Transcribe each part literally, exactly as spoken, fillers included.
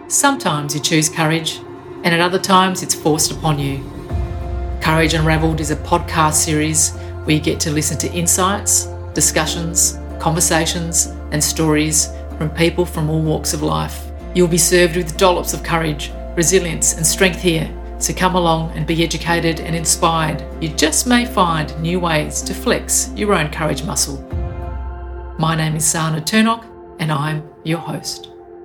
Sometimes you choose courage, and at other times it's forced upon you. Courage Unravelled is a podcast series where you get to listen to insights, discussions, conversations, and stories from people from all walks of life. You'll be served with dollops of courage, resilience, and strength here, so come along and be educated and inspired. You just may find new ways to flex your own courage muscle. My name is Sana Turnock, and I'm your host.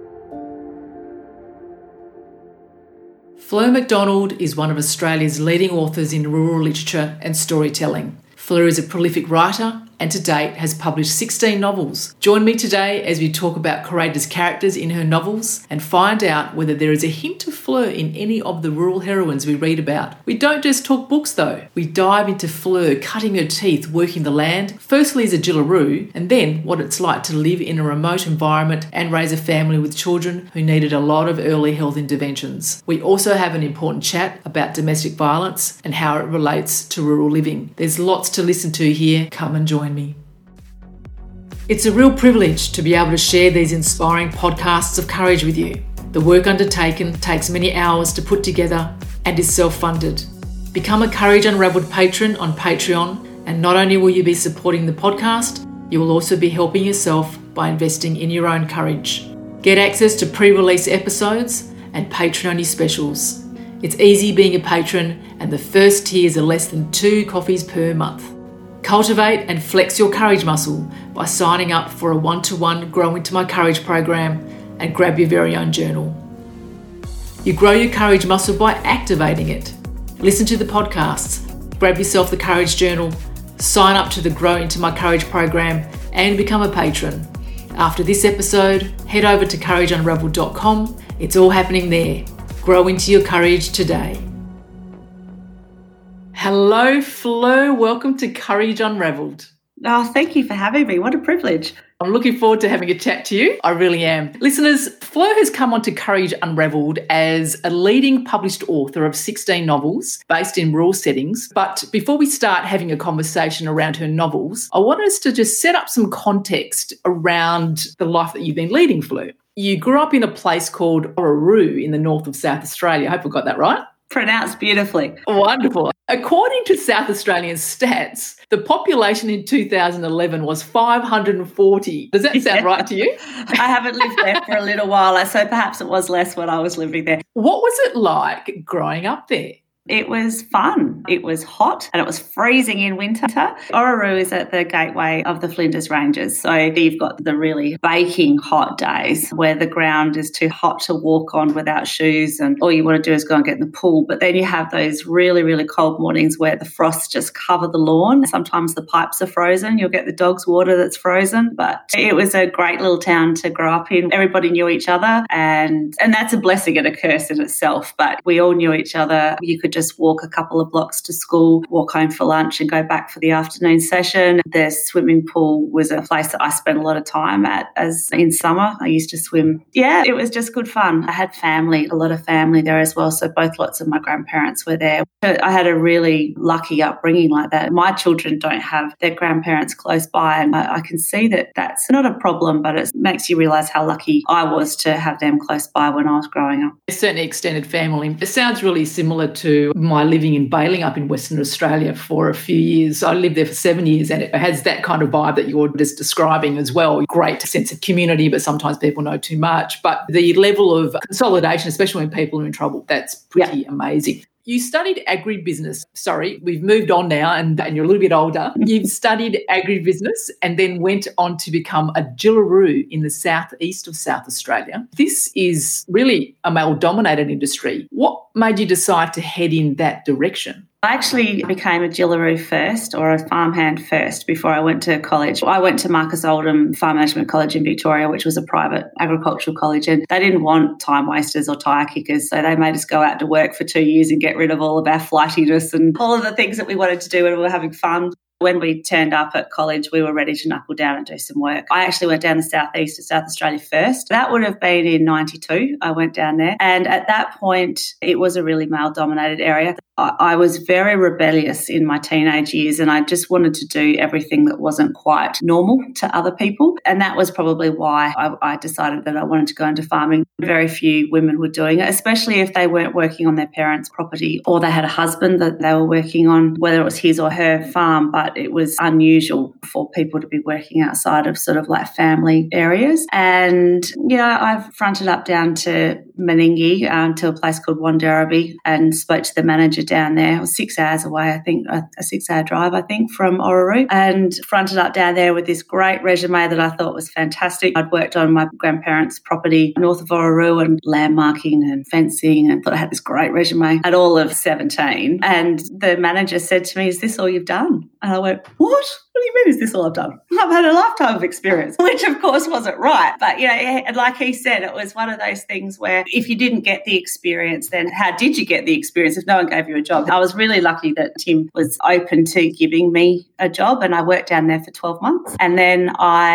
Fleur McDonald is one of Australia's leading authors in rural literature and storytelling. Fleur is a prolific writer and to date has published sixteen novels. Join me today as we talk about courageous characters in her novels and find out whether there is a hint of Fleur in any of the rural heroines we read about. We don't just talk books though. We dive into Fleur cutting her teeth working the land, firstly as a Jillaroo, and then what it's like to live in a remote environment and raise a family with children who needed a lot of early health interventions. We also have an important chat about domestic violence and how it relates to rural living. There's lots to listen to here. Come and join me. It's a real privilege to be able to share these inspiring podcasts of courage with you. The work undertaken takes many hours to put together and is self-funded. Become a Courage Unravelled patron on Patreon, and not only will you be supporting the podcast, you will also be helping yourself by investing in your own courage. Get access to pre-release episodes and patron-only specials. It's easy being a patron, and the first tiers are less than two coffees per month. Cultivate and flex your courage muscle by signing up for a one-to-one Grow Into My Courage program and grab your very own journal. You grow your courage muscle by activating it. Listen to the podcasts, grab yourself the Courage Journal, sign up to the Grow Into My Courage program and become a patron. After this episode, head over to courage unravelled dot com. It's all happening there. Grow into your courage today. Hello, Fleur. Welcome to Courage Unravelled. Oh, thank you for having me. What a privilege. I'm looking forward to having a chat to you. I really am. Listeners, Fleur has come onto Courage Unravelled as a leading published author of sixteen novels based in rural settings. But before we start having a conversation around her novels, I want us to just set up some context around the life that you've been leading, Fleur. You grew up in a place called Orroroo in the north of South Australia. I hope I got that right. Pronounced beautifully. Wonderful. According to South Australian stats, the population in two thousand eleven was five hundred forty. Does that sound yeah. right to you? I haven't lived there for a little while, so perhaps it was less when I was living there. What was it like growing up there? It was fun. It was hot and it was freezing in winter. Orroroo is at the gateway of the Flinders Ranges. So you've got the really baking hot days where the ground is too hot to walk on without shoes and all you want to do is go and get in the pool. But then you have those really, really cold mornings where the frost just cover the lawn. Sometimes the pipes are frozen. You'll get the dog's water that's frozen. But it was a great little town to grow up in. Everybody knew each other and, and that's a blessing and a curse in itself. But we all knew each other. You could just walk a couple of blocks to school, walk home for lunch and go back for the afternoon session. The swimming pool was a place that I spent a lot of time at as in summer. I used to swim. Yeah, it was just good fun. I had family, a lot of family there as well. So both lots of my grandparents were there. I had a really lucky upbringing like that. My children don't have their grandparents close by and I, I can see that that's not a problem, but it makes you realise how lucky I was to have them close by when I was growing up. A certain extended family. It sounds really similar to my living in Balingup in Western Australia for a few years. I lived there for seven years and it has that kind of vibe that you're just describing as well. Great sense of community, but sometimes people know too much. But the level of consolidation, especially when people are in trouble, that's pretty yeah. amazing. You studied agribusiness. Sorry, we've moved on now and, and you're a little bit older. You've studied agribusiness and then went on to become a Jillaroo in the southeast of South Australia. This is really a male-dominated industry. What made you decide to head in that direction? I actually became a Jillaroo first or a farmhand first before I went to college. I went to Marcus Oldham Farm Management College in Victoria, which was a private agricultural college, and they didn't want time wasters or tyre kickers, so they made us go out to work for two years and get rid of all of our flightiness and all of the things that we wanted to do when we were having fun. When we turned up at college, we were ready to knuckle down and do some work. I actually went down the southeast to South Australia first. That would have been in ninety-two. I went down there. And at that point, it was a really male-dominated area. I was very rebellious in my teenage years and I just wanted to do everything that wasn't quite normal to other people. And that was probably why I, I decided that I wanted to go into farming. Very few women were doing it, especially if they weren't working on their parents' property or they had a husband that they were working on, whether it was his or her farm. But it was unusual for people to be working outside of sort of like family areas. And, you know, I've fronted up down to Meningie um, to a place called Wanderabee and spoke to the manager down there. It was six hours away, I think, a, a six-hour drive, I think, from Orroroo, and fronted up down there with this great resume that I thought was fantastic. I'd worked on my grandparents' property north of Orroroo and landmarking and fencing, and thought I had this great resume at all of seventeen. And the manager said to me, "Is this all you've done?" And I went, "What? What do you mean, is this all I've done? I've had a lifetime of experience," which of course wasn't right. But, you know, like he said, it was one of those things where if you didn't get the experience, then how did you get the experience if no one gave you a job? I was really lucky that Tim was open to giving me a job, and I worked down there for twelve months. And then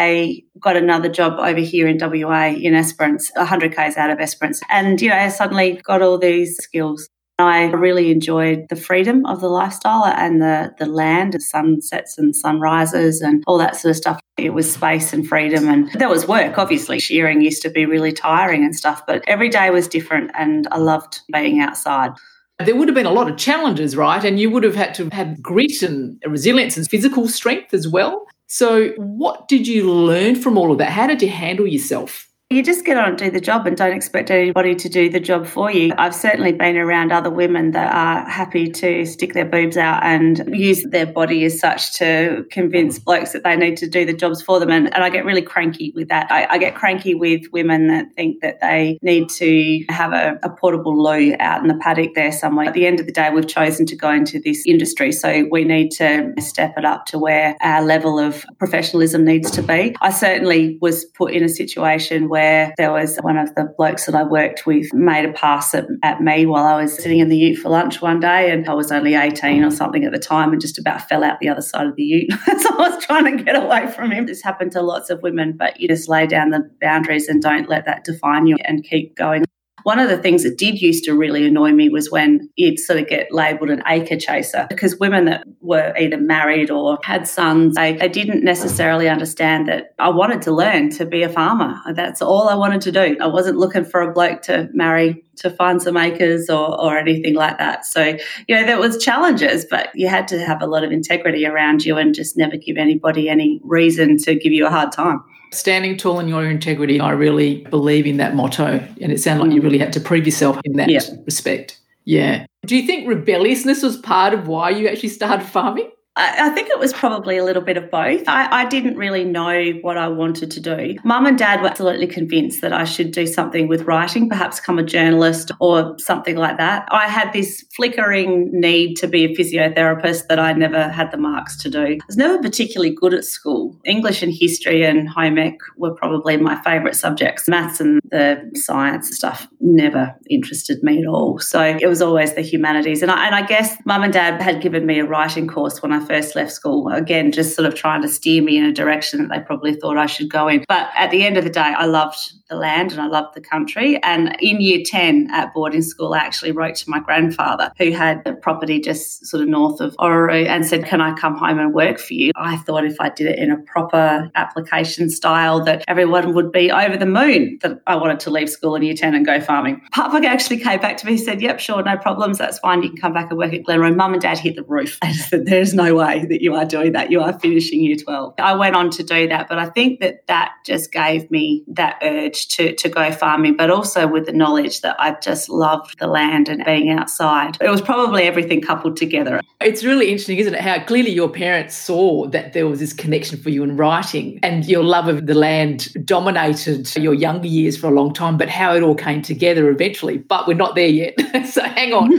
I got another job over here in W A in Esperance, one hundred kays out of Esperance. And, you know, I suddenly got all these skills. I really enjoyed the freedom of the lifestyle and the, the land, the sunsets and sunrises and all that sort of stuff. It was space and freedom, and there was work, obviously. Shearing used to be really tiring and stuff, but every day was different, and I loved being outside. There would have been a lot of challenges, right? And you would have had to have grit and resilience and physical strength as well. So what did you learn from all of that? How did you handle yourself? You just get on and do the job and don't expect anybody to do the job for you. I've certainly been around other women that are happy to stick their boobs out and use their body as such to convince blokes that they need to do the jobs for them. And, and I get really cranky with that. I, I get cranky with women that think that they need to have a, a portable loo out in the paddock there somewhere. At the end of the day, we've chosen to go into this industry, so we need to step it up to where our level of professionalism needs to be. I certainly was put in a situation where where there was one of the blokes that I worked with made a pass at, at me while I was sitting in the ute for lunch one day, and I was only eighteen or something at the time and just about fell out the other side of the ute. So I was trying to get away from him. This happened to lots of women, but you just lay down the boundaries and don't let that define you and keep going. One of the things that did used to really annoy me was when you'd sort of get labelled an acre chaser, because women that were either married or had sons, they, they didn't necessarily understand that I wanted to learn to be a farmer. That's all I wanted to do. I wasn't looking for a bloke to marry to find some acres or, or anything like that. So, you know, there was challenges, but you had to have a lot of integrity around you and just never give anybody any reason to give you a hard time. Standing tall in your integrity, I really believe in that motto, and it sounded like you really had to prove yourself in that yeah. respect. Yeah. Do you think rebelliousness was part of why you actually started farming? I think it was probably a little bit of both. I, I didn't really know what I wanted to do. Mum and Dad were absolutely convinced that I should do something with writing, perhaps become a journalist or something like that. I had this flickering need to be a physiotherapist that I never had the marks to do. I was never particularly good at school. English and history and home ec were probably my favourite subjects. Maths and the science stuff never interested me at all. So it was always the humanities. And I, and I guess Mum and Dad had given me a writing course when I first left school, again, just sort of trying to steer me in a direction that they probably thought I should go in. But at the end of the day, I loved the land and I loved the country. And in year ten at boarding school, I actually wrote to my grandfather, who had a property just sort of north of Orroroo, and said, "Can I come home and work for you?" I thought if I did it in a proper application style that everyone would be over the moon that I wanted to leave school in year ten and go farming. Papa actually came back to me and said, "Yep, sure, no problems, that's fine, you can come back and work at Glenroe." Mum and Dad hit the roof. They said, "There's no way that you are doing that. You are finishing year twelve." I went on to do that, but I think that that just gave me that urge to, to go farming, but also with the knowledge that I just loved the land and being outside. It was probably everything coupled together. It's really interesting, isn't it, how clearly your parents saw that there was this connection for you in writing, and your love of the land dominated your younger years for a long time, but how it all came together eventually. But we're not there yet, so hang on.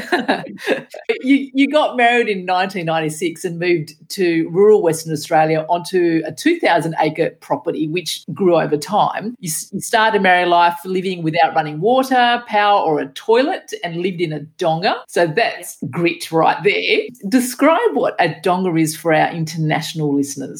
you, you got married in nineteen ninety-six and moved to rural Western Australia onto a two thousand acre property, which grew over time. You, you started a married life living without running water, power or a toilet, and lived in a donga. So that's grit right there. Describe what a donga is for our international listeners.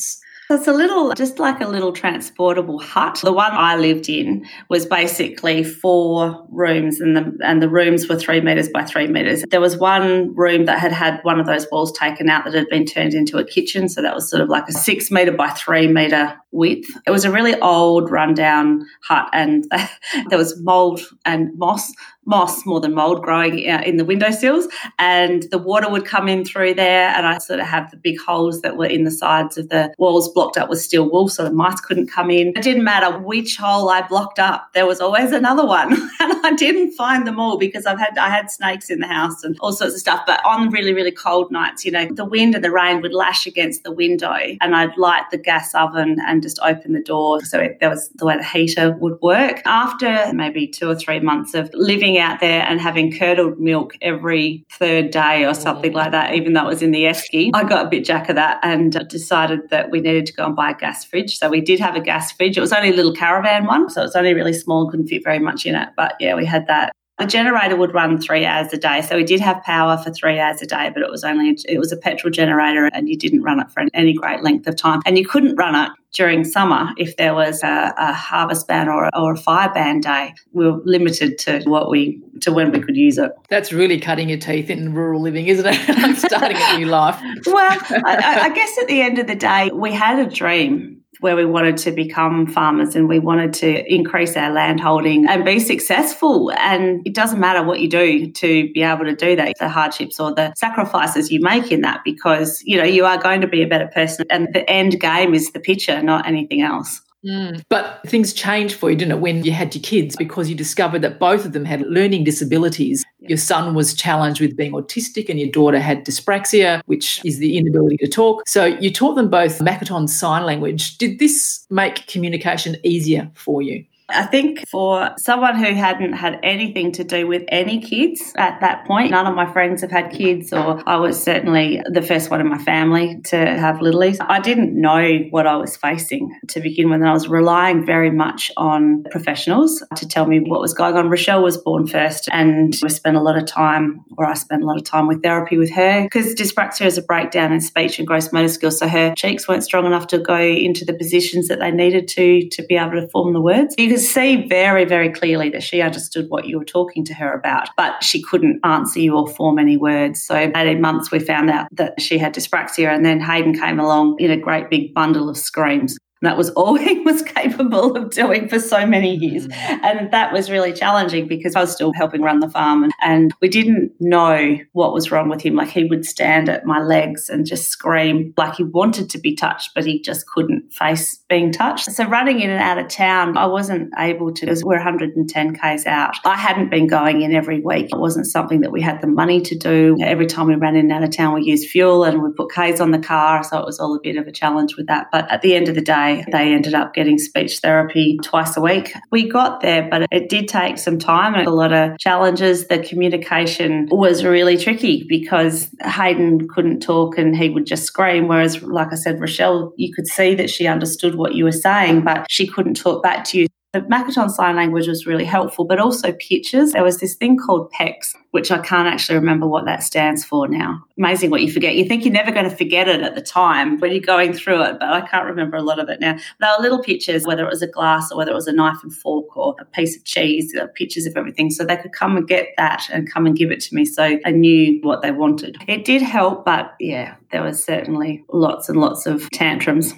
It's a little, just like a little transportable hut. The one I lived in was basically four rooms, and the and the rooms were three metres by three metres. There was one room that had had one of those walls taken out that had been turned into a kitchen, so that was sort of like a six metre by three metre width. It was a really old, rundown hut, and there was mould and moss, moss more than mould growing in the windowsills, and the water would come in through there, and I sort of have the big holes that were in the sides of the walls blocked up with steel wool so the mice couldn't come in. It didn't matter which hole I blocked up, there was always another one, and I didn't find them all because I've had I had snakes in the house and all sorts of stuff. But on really, really cold nights, you know, the wind and the rain would lash against the window, and I'd light the gas oven and just open the door. So it, that was the way the heater would work. After maybe two or three months of living out there and having curdled milk every third day or something like that, even though it was in the esky, I got a bit jack of that and decided that we needed to go and buy a gas fridge. So we did have a gas fridge. It was only a little caravan one, so it was only really small, couldn't fit very much in it. But yeah, we had that. The generator would run three hours a day. So we did have power for three hours a day, but it was only, it was a petrol generator, and you didn't run it for any great length of time. And you couldn't run it during summer if there was a, a harvest ban or, or a fire ban day. We were limited to what we, to when we could use it. That's really cutting your teeth in rural living, isn't it? Starting a new life. Well, I, I guess at the end of the day, we had a dream where we wanted to become farmers and we wanted to increase our land holding and be successful. And it doesn't matter what you do to be able to do that, the hardships or the sacrifices you make in that, because, you know, you are going to be a better person, and the end game is the picture, not anything else. Mm. But things changed for you, didn't it, when you had your kids, because you discovered that both of them had learning disabilities. Yeah. Your son was challenged with being autistic and your daughter had dyspraxia, which is the inability to talk. So you taught them both Makaton Sign Language. Did this make communication easier for you? I think for someone who hadn't had anything to do with any kids at that point, none of my friends have had kids, or I was certainly the first one in my family to have littlies. I didn't know what I was facing to begin with, and I was relying very much on professionals to tell me what was going on. Rochelle was born first, and we spent a lot of time, or I spent a lot of time with therapy with her, because dyspraxia is a breakdown in speech and gross motor skills, so her cheeks weren't strong enough to go into the positions that they needed to to be able to form the words. You could see very, very clearly that she understood what you were talking to her about, but she couldn't answer you or form any words. So eighteen months we found out that she had dyspraxia, and then Hayden came along in a great big bundle of screams. And that was all he was capable of doing for so many years. Mm. And that was really challenging because I was still helping run the farm, and, and we didn't know what was wrong with him. Like, he would stand at my legs and just scream like he wanted to be touched, but he just couldn't face being touched. So running in and out of town, I wasn't able to, because we're one hundred ten kays out. I hadn't been going in every week. It wasn't something that we had the money to do. Every time we ran in and out of town, we used fuel and we put kays on the car. So it was all a bit of a challenge with that. But at the end of the day, they ended up getting speech therapy twice a week. We got there, but it did take some time and a lot of challenges. The communication was really tricky because Hayden couldn't talk and he would just scream, whereas, like I said, Rochelle, you could see that she understood what you were saying, but she couldn't talk back to you. The Makaton Sign Language was really helpful, but also pictures. There was this thing called P E C S, which I can't actually remember what that stands for now. Amazing what you forget. You think you're never going to forget it at the time when you're going through it, but I can't remember a lot of it now. They were little pictures, whether it was a glass or whether it was a knife and fork or a piece of cheese, pictures of everything. So they could come and get that and come and give it to me, so I knew what they wanted. It did help, but yeah, there was certainly lots and lots of tantrums.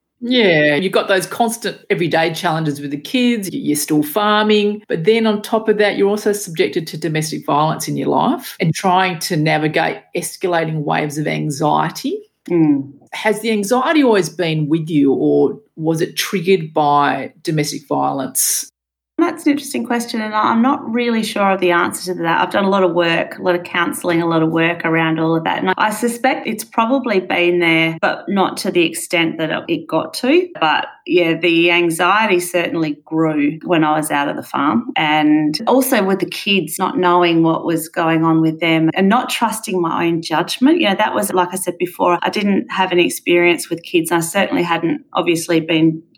Yeah, you've got those constant everyday challenges with the kids, you're still farming, but then on top of that, you're also subjected to domestic violence in your life and trying to navigate escalating waves of anxiety. Mm. Has the anxiety always been with you, or was it triggered by domestic violence? That's an interesting question, and I'm not really sure of the answer to that. I've done a lot of work, a lot of counselling, a lot of work around all of that, and I suspect it's probably been there, but not to the extent that it got to. But yeah, the anxiety certainly grew when I was out of the farm, and also with the kids, not knowing what was going on with them and not trusting my own judgment. You know, that was, like I said before, I didn't have any experience with kids. I certainly hadn't obviously been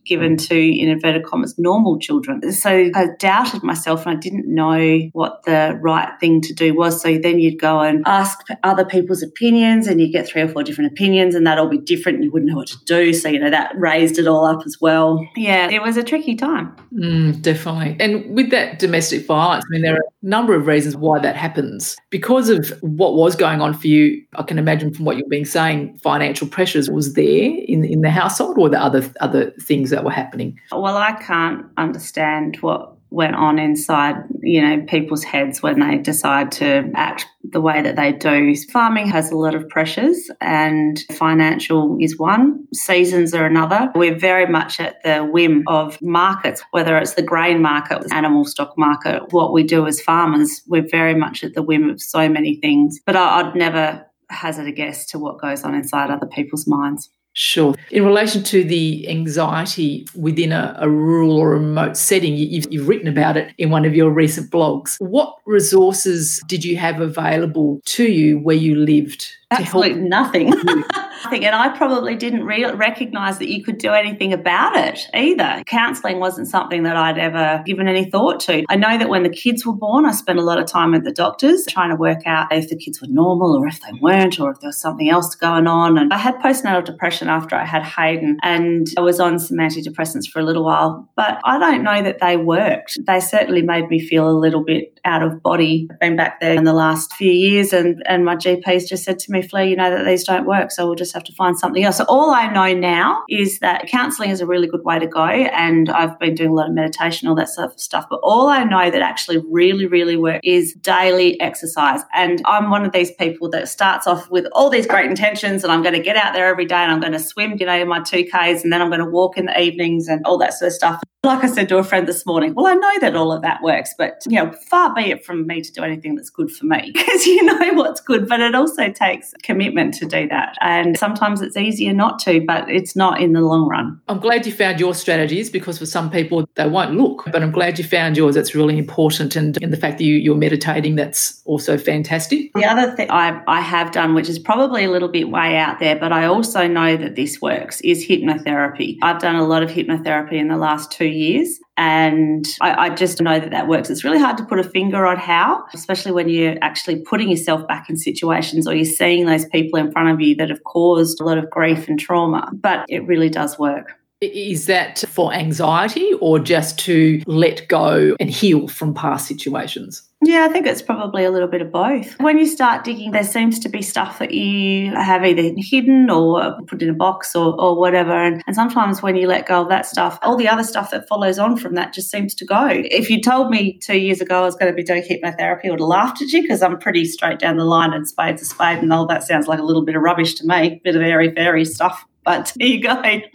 given to, in inverted commas, normal children. So I doubted myself and I didn't know what the right thing to do was. So then you'd go and ask other people's opinions and you get three or four different opinions and that'd all be different and you wouldn't know what to do. So, you know, that raised it all up as well. Yeah, it was a tricky time. Mm, definitely. And with that domestic violence, I mean, there are a number of reasons why that happens. Because of what was going on for you, I can imagine from what you've been saying, financial pressures was there in, in the household, or the other other things that were happening? Well, I can't understand what went on inside, you know, people's heads when they decide to act the way that they do. Farming has a lot of pressures and financial is one, seasons are another. We're very much at the whim of markets, whether it's the grain market, animal stock market. What we do as farmers, we're very much at the whim of so many things. But I'd never hazard a guess to what goes on inside other people's minds. Sure. In relation to the anxiety within a, a rural or remote setting, you've, you've written about it in one of your recent blogs. What resources did you have available to you where you lived? Absolutely nothing. Nothing. And I probably didn't re- recognise that you could do anything about it either. Counselling wasn't something that I'd ever given any thought to. I know that when the kids were born, I spent a lot of time at the doctors trying to work out if the kids were normal or if they weren't or if there was something else going on. And I had postnatal depression after I had Hayden and I was on some antidepressants for a little while, but I don't know that they worked. They certainly made me feel a little bit out of body. I've been back there in the last few years and, and my G P's just said to me, Fleur, you know that these don't work, so we'll just have to find something else. So all I know now is that counselling is a really good way to go, and I've been doing a lot of meditation, all that sort of stuff. But all I know that actually really, really works is daily exercise. And I'm one of these people that starts off with all these great intentions and I'm going to get out there every day and I'm going to swim, you know, my two Ks and then I'm going to walk in the evenings and all that sort of stuff. Like I said to a friend this morning, well, I know that all of that works, but, you know, far be it from me to do anything that's good for me because you know what's good, but it also takes commitment to do that. And sometimes it's easier not to, but it's not in the long run. I'm glad you found your strategies because for some people they won't look, but I'm glad you found yours. That's really important. And, and the fact that you, you're meditating, that's also fantastic. The other thing I, I have done, which is probably a little bit way out there, but I also know that this works, is hypnotherapy. I've done a lot of hypnotherapy in the last two years and I, I just know that that works. It's really hard to put a finger on how, especially when you're actually putting yourself back in situations or you're seeing those people in front of you that have caused a lot of grief and trauma, but it really does work. Is that for anxiety or just to let go and heal from past situations? Yeah, I think it's probably a little bit of both. When you start digging, there seems to be stuff that you have either hidden or put in a box or, or whatever. And, and sometimes when you let go of that stuff, all the other stuff that follows on from that just seems to go. If you told me two years ago I was going to be doing hypnotherapy, I would have laughed at you because I'm pretty straight down the line and spade's a spade and all that sounds like a little bit of rubbish to me, bit of airy-fairy stuff. But there you go.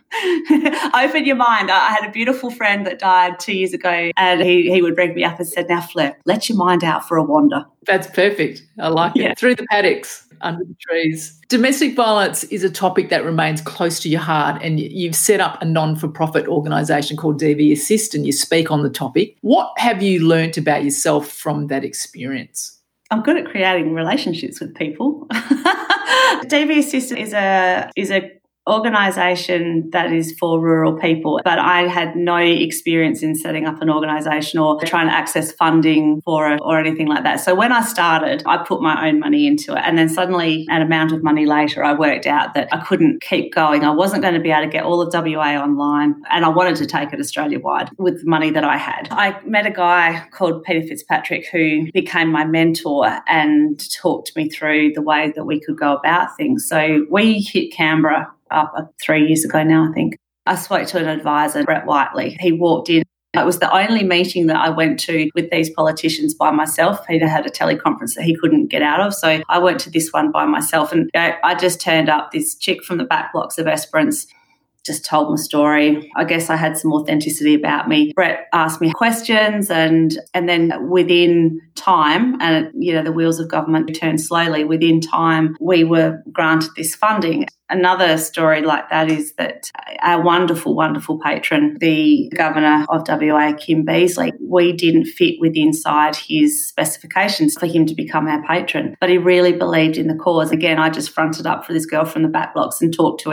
Open your mind. I had a beautiful friend that died two years ago and he, he would bring me up and said, now, Fleur, let your mind out for a wander. That's perfect. I like yeah. it. Through the paddocks, under the trees. Domestic violence is a topic that remains close to your heart and you've set up a non-for-profit organisation called D V Assist and you speak on the topic. What have you learnt about yourself from that experience? I'm good at creating relationships with people. D V Assist is a is a organisation that is for rural people, but I had no experience in setting up an organisation or trying to access funding for it or anything like that. So when I started, I put my own money into it, and then suddenly an amount of money later, I worked out that I couldn't keep going. I wasn't going to be able to get all of W A online, and I wanted to take it Australia-wide with the money that I had. I met a guy called Peter Fitzpatrick who became my mentor and talked me through the way that we could go about things. So we hit Canberra up three years ago now, I think. I spoke to an advisor, Brett Whiteley. He walked in. It was the only meeting that I went to with these politicians by myself. Peter had a teleconference that he couldn't get out of, so I went to this one by myself. And I just turned up, this chick from the back blocks of Esperance, just told my story. I guess I had some authenticity about me. Brett asked me questions and and then within time, and you know, the wheels of government turn slowly, within time we were granted this funding. Another story like that is that our wonderful, wonderful patron, the Governor of W A, Kim Beazley, we didn't fit with inside his specifications for him to become our patron, but he really believed in the cause. Again, I just fronted up for this girl from the back blocks and talked to him.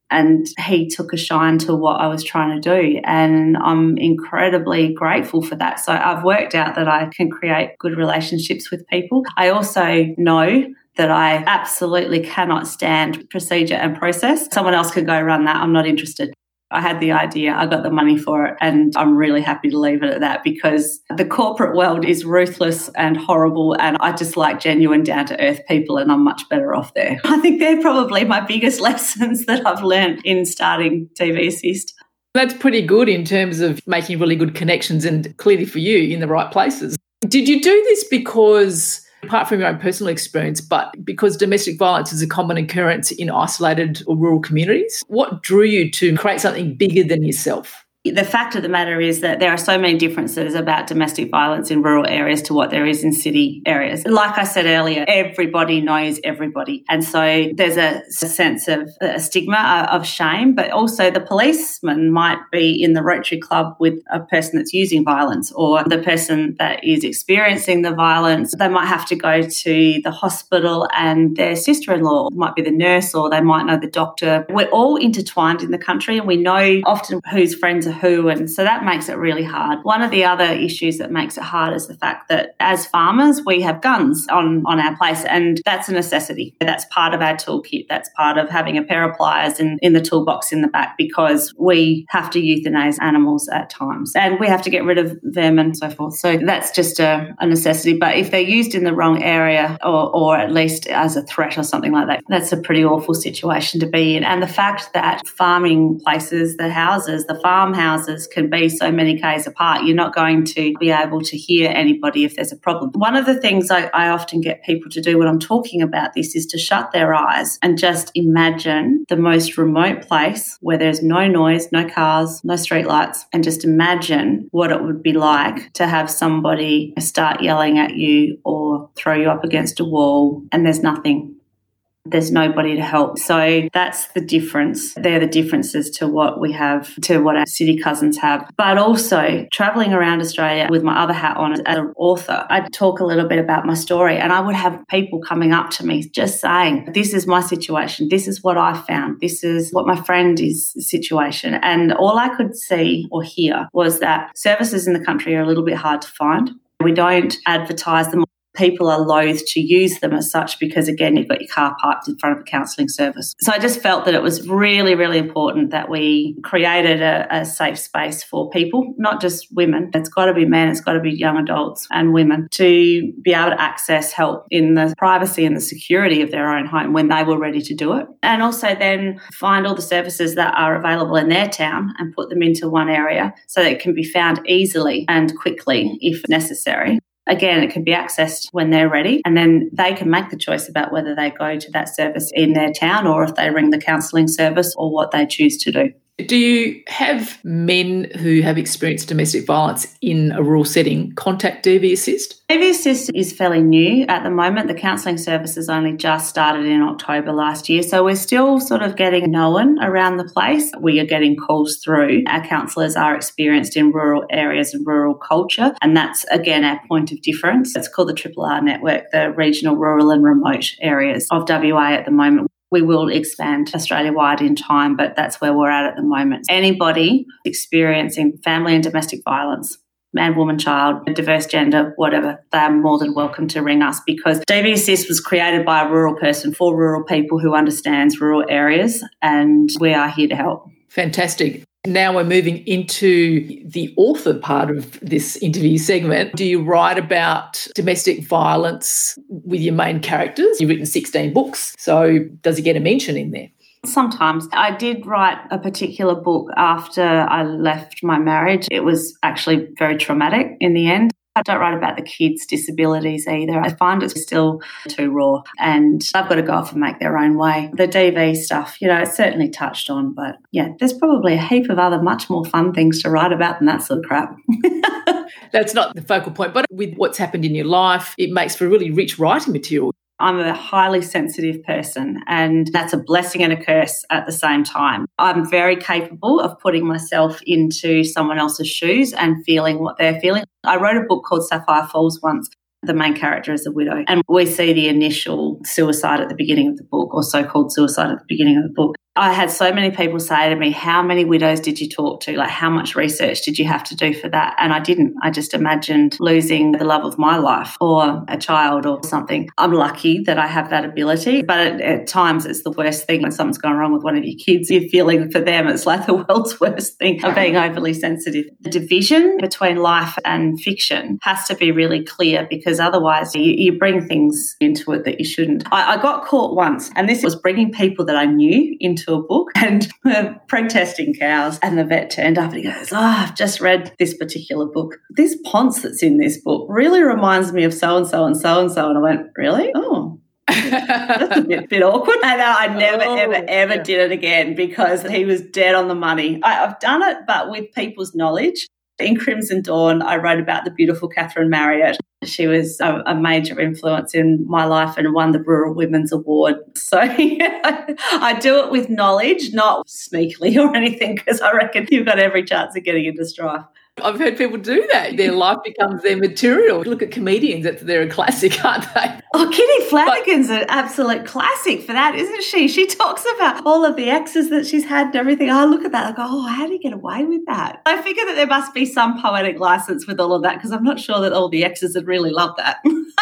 And he took a shine to what I was trying to do. And I'm incredibly grateful for that. So I've worked out that I can create good relationships with people. I also know that I absolutely cannot stand procedure and process. Someone else could go run that. I'm not interested. I had the idea, I got the money for it, and I'm really happy to leave it at that because the corporate world is ruthless and horrible, and I just like genuine, down-to-earth people, and I'm much better off there. I think they're probably my biggest lessons that I've learned in starting T V Assist. That's pretty good in terms of making really good connections and clearly for you in the right places. Did you do this because, apart from your own personal experience, but because domestic violence is a common occurrence in isolated or rural communities? What drew you to create something bigger than yourself? The fact of the matter is that there are so many differences about domestic violence in rural areas to what there is in city areas. Like I said earlier, everybody knows everybody. And so there's a, a sense of a stigma, of shame, but also the policeman might be in the Rotary Club with a person that's using violence, or the person that is experiencing the violence. They might have to go to the hospital and their sister-in-law might be the nurse, or they might know the doctor. We're all intertwined in the country and we know often whose friends are who, and so that makes it really hard. One of the other issues that makes it hard is the fact that as farmers we have guns on, on our place, and that's a necessity. That's part of our toolkit. That's part of having a pair of pliers in, in the toolbox in the back, because we have to euthanize animals at times and we have to get rid of them and so forth. So that's just a, a necessity. But if they're used in the wrong area, or, or at least as a threat or something like that, that's a pretty awful situation to be in. And the fact that farming places, the houses, the farmhouses, houses can be so many k's apart, you're not going to be able to hear anybody if there's a problem. One of the things I, I often get people to do when I'm talking about this is to shut their eyes and just imagine the most remote place where there's no noise, no cars, no streetlights, and just imagine what it would be like to have somebody start yelling at you or throw you up against a wall and there's nothing. There's nobody to help. So that's the difference. They're the differences to what we have, to what our city cousins have. But also travelling around Australia with my other hat on as an author, I'd talk a little bit about my story and I would have people coming up to me just saying, this is my situation, this is what I found, this is what my friend is situation. And all I could see or hear was that services in the country are a little bit hard to find. We don't advertise them. People are loath to use them as such because, again, you've got your car parked in front of a counselling service. So I just felt that it was really, really important that we created a, a safe space for people, not just women. It's got to be men, it's got to be young adults and women, to be able to access help in the privacy and the security of their own home when they were ready to do it. And also then find all the services that are available in their town and put them into one area so that it can be found easily and quickly if necessary. Again, it can be accessed when they're ready, and then they can make the choice about whether they go to that service in their town or if they ring the counselling service or what they choose to do. Do you have men who have experienced domestic violence in a rural setting contact D V Assist? D V Assist is fairly new at the moment. The counselling service has only just started in October last year, so we're still sort of getting known around the place. We are getting calls through. Our counsellors are experienced in rural areas and rural culture, and that's, again, our point of difference. It's called the Triple R Network, the regional, rural and remote areas of W A at the moment. We will expand Australia-wide in time, but that's where we're at at the moment. Anybody experiencing family and domestic violence, man, woman, child, diverse gender, whatever, they are more than welcome to ring us, because D V Assist was created by a rural person for rural people who understands rural areas, and we are here to help. Fantastic. Now we're moving into the author part of this interview segment. Do you write about domestic violence with your main characters? You've written sixteen books, so does it get a mention in there? Sometimes. I did write a particular book after I left my marriage. It was actually very traumatic in the end. I don't write about the kids' disabilities either. I find it's still too raw and I've got to go off and make their own way. The D V stuff, you know, it's certainly touched on, but yeah, there's probably a heap of other much more fun things to write about than that sort of crap. That's not the focal point, but with what's happened in your life, it makes for really rich writing material. I'm a highly sensitive person, and that's a blessing and a curse at the same time. I'm very capable of putting myself into someone else's shoes and feeling what they're feeling. I wrote a book called Sapphire Falls once. The main character is a widow, and we see the initial suicide at the beginning of the book, or so-called suicide at the beginning of the book. I had so many people say to me, how many widows did you talk to? Like, how much research did you have to do for that? And I didn't. I just imagined losing the love of my life or a child or something. I'm lucky that I have that ability, but at, at times it's the worst thing when something's gone wrong with one of your kids. You're feeling for them, it's like the world's worst thing of being overly sensitive. The division between life and fiction has to be really clear, because otherwise you, you bring things into it that you shouldn't. I, I got caught once, and this was bringing people that I knew into a book, and we're preg testing cows, and the vet turned up and he goes, oh, I've just read this particular book. This Ponce that's in this book really reminds me of so-and-so and so-and-so. And I went, really? Oh. That's a bit, bit awkward. And I never, oh, ever, ever yeah. did it again, because he was dead on the money. I, I've done it, but with people's knowledge. In Crimson Dawn, I wrote about the beautiful Catherine Marriott. She was a, a major influence in my life and won the Rural Women's Award. So yeah, I do it with knowledge, not sneakily or anything, because I reckon you've got every chance of getting into strife. I've heard people do that. Their life becomes their material. Look at comedians. They're a classic, aren't they? Oh, Kitty Flanagan's but, an absolute classic for that, isn't she? She talks about all of the exes that she's had and everything. I look at that, I go, oh, how do you get away with that? I figure that there must be some poetic license with all of that, because I'm not sure that all the exes would really love that.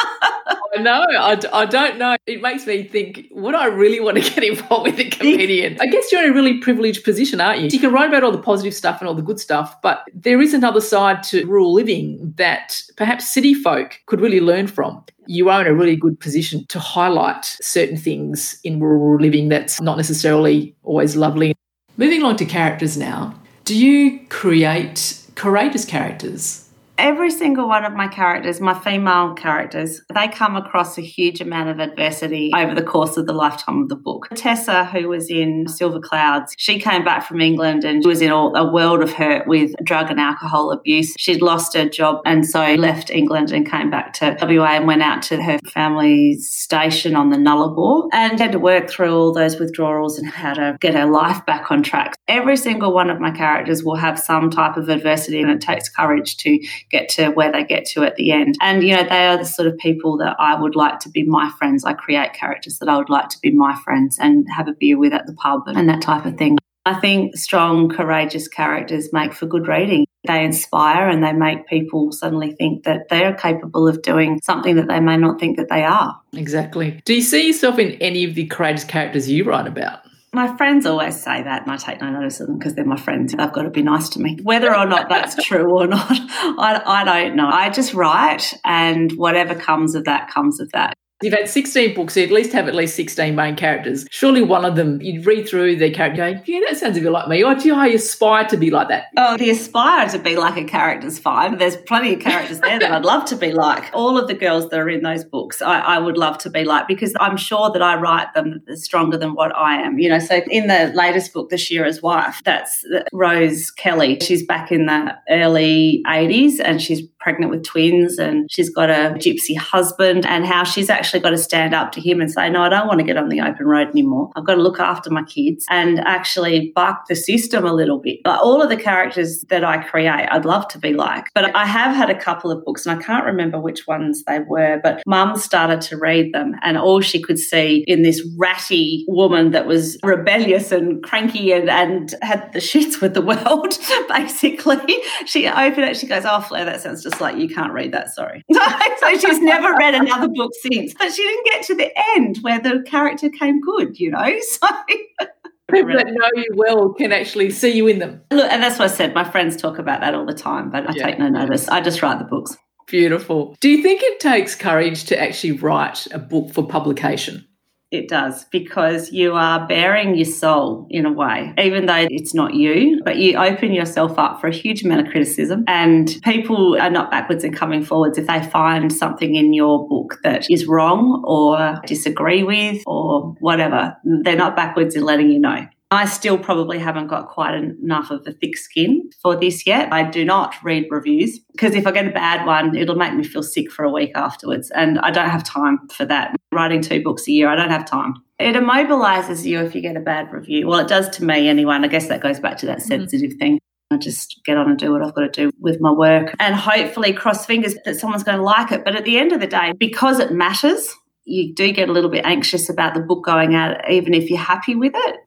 No, I, I don't know. It makes me think, would I really want to get involved with a comedian? I guess you're in a really privileged position, aren't you? You can write about all the positive stuff and all the good stuff, but there is another side to rural living that perhaps city folk could really learn from. You are in a really good position to highlight certain things in rural living that's not necessarily always lovely. Moving on to characters now, do you create courageous characters? Every single one of my characters, my female characters, they come across a huge amount of adversity over the course of the lifetime of the book. Tessa, who was in Silver Clouds, she came back from England and was in a world of hurt with drug and alcohol abuse. She'd lost her job and so left England and came back to W A and went out to her family's station on the Nullarbor and had to work through all those withdrawals and how to get her life back on track. Every single one of my characters will have some type of adversity, and it takes courage to get to where they get to at the end. And, you know, they are the sort of people that I would like to be my friends. I create characters that I would like to be my friends and have a beer with at the pub and that type of thing. I think strong, courageous characters make for good reading. They inspire and they make people suddenly think that they are capable of doing something that they may not think that they are. Exactly. Do you see yourself in any of the courageous characters you write about? My friends always say that, and I take no notice of them because they're my friends. They've got to be nice to me. Whether or not that's true or not, I, I don't know. I just write, and whatever comes of that comes of that. You've had sixteen books, so you at least have at least sixteen main characters. Surely one of them, you'd read through their character and go, yeah, that sounds a bit like me. Or do I aspire to be like that? Oh, the aspire to be like a character's fine. There's plenty of characters there that I'd love to be like. All of the girls that are in those books, I, I would love to be like, because I'm sure that I write them stronger than what I am. You know, so in the latest book, The Shearer's Wife, that's Rose Kelly. She's back in the early eighties and she's pregnant with twins and she's got a gypsy husband, and how she's actually got to stand up to him and say, no, I don't want to get on the open road anymore. I've got to look after my kids and actually buck the system a little bit. Like, all of the characters that I create, I'd love to be like. But I have had a couple of books, and I can't remember which ones they were, but Mum started to read them, and all she could see in this ratty woman that was rebellious and cranky and, and had the shits with the world, basically, she opened it, she goes, oh, Fleur, that sounds just like you, can't read that, sorry. So she's never read another book since. But she didn't get to the end where the character came good, you know. So people that know you well can actually see you in them. Look, and that's what I said. My friends talk about that all the time, but I yeah. take no notice. I just write the books. Beautiful. Do you think it takes courage to actually write a book for publication? It does, because you are bearing your soul in a way, even though it's not you, but you open yourself up for a huge amount of criticism, and people are not backwards in coming forwards if they find something in your book that is wrong or disagree with or whatever. They're not backwards in letting you know. I still probably haven't got quite enough of a thick skin for this yet. I do not read reviews, because if I get a bad one, it'll make me feel sick for a week afterwards, and I don't have time for that. Writing two books a year, I don't have time. It immobilises you if you get a bad review. Well, it does to me anyway, and I guess that goes back to that sensitive mm-hmm. thing. I just get on and do what I've got to do with my work and hopefully cross fingers that someone's going to like it. But at the end of the day, because it matters, you do get a little bit anxious about the book going out, even if you're happy with it.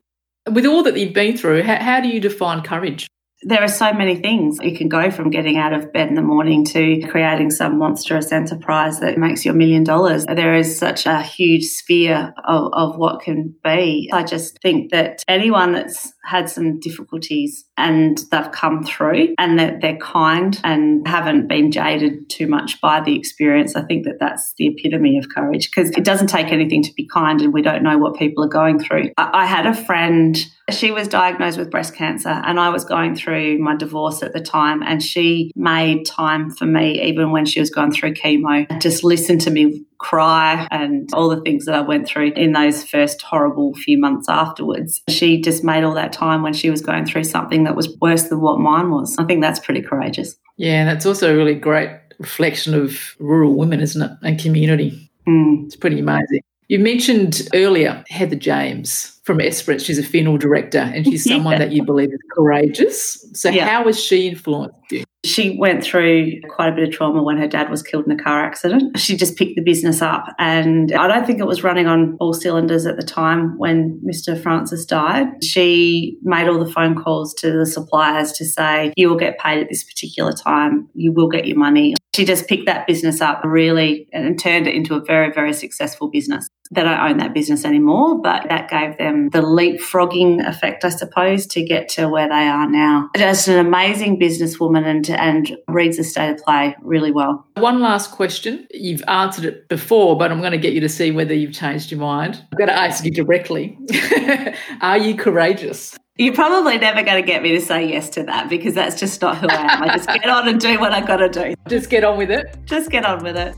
With all that you've been through, how, how do you define courage? There are so many things. You can go from getting out of bed in the morning to creating some monstrous enterprise that makes you a million dollars. There is such a huge sphere of, of what can be. I just think that anyone that's had some difficulties and they've come through and that they're kind and haven't been jaded too much by the experience, I think that that's the epitome of courage, because it doesn't take anything to be kind and we don't know what people are going through. I, I had a friend, she was diagnosed with breast cancer and I was going through my divorce at the time, and she made time for me even when she was going through chemo, just listened to me cry and all the things that I went through in those first horrible few months afterwards. She just made all that time when she was going through something that was worse than what mine was. I think that's pretty courageous. Yeah, and that's also a really great reflection of rural women, isn't it, and community. Mm. It's pretty amazing. You mentioned earlier Heather James from Esperance. She's a funeral director and she's someone yeah. that you believe is courageous. So yeah. How has she influenced you? She went through quite a bit of trauma when her dad was killed in a car accident. She just picked the business up, and I don't think it was running on all cylinders at the time when Mister Francis died. She made all the phone calls to the suppliers to say, you will get paid at this particular time, you will get your money. She just picked that business up really and turned it into a very, very successful business. They don't own that business anymore, but that gave them the leapfrogging effect, I suppose, to get to where they are now. Just an amazing businesswoman and, and reads the state of play really well. One last question. You've answered it before, but I'm going to get you to see whether you've changed your mind. I'm going to ask you directly. Are you courageous? You're probably never going to get me to say yes to that, because that's just not who I am. I just get on and do what I got to do. Just get on with it? Just get on with it.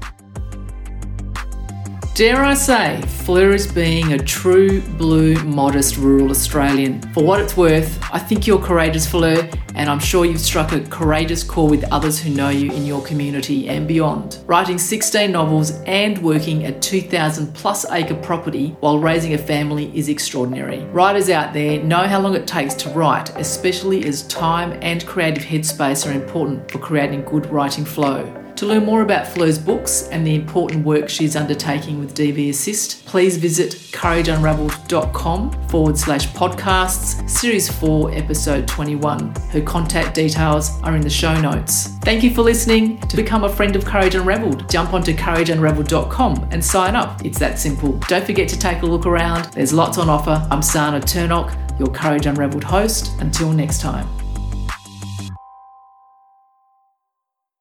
Dare I say, Fleur is being a true blue, modest rural Australian. For what it's worth, I think you're courageous, Fleur, and I'm sure you've struck a courageous chord with others who know you in your community and beyond. Writing sixteen novels and working a two thousand plus acre property while raising a family is extraordinary. Writers out there know how long it takes to write, especially as time and creative headspace are important for creating good writing flow. To learn more about Fleur's books and the important work she's undertaking with D V Assist, please visit courageunraveled.com forward slash podcasts, series four, episode twenty-one. Her contact details are in the show notes. Thank you for listening. To become a friend of Courage Unraveled, jump onto courage unraveled dot com and sign up. It's that simple. Don't forget to take a look around. There's lots on offer. I'm Sana Turnock, your Courage Unraveled host. Until next time.